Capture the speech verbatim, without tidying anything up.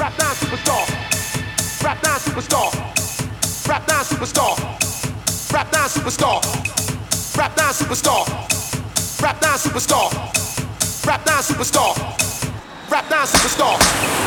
Rap down superstar. Rap down superstar. Rap down superstar. Rap down superstar. Rap down superstar. Rap down superstar. Rap down superstar. Rap down superstar.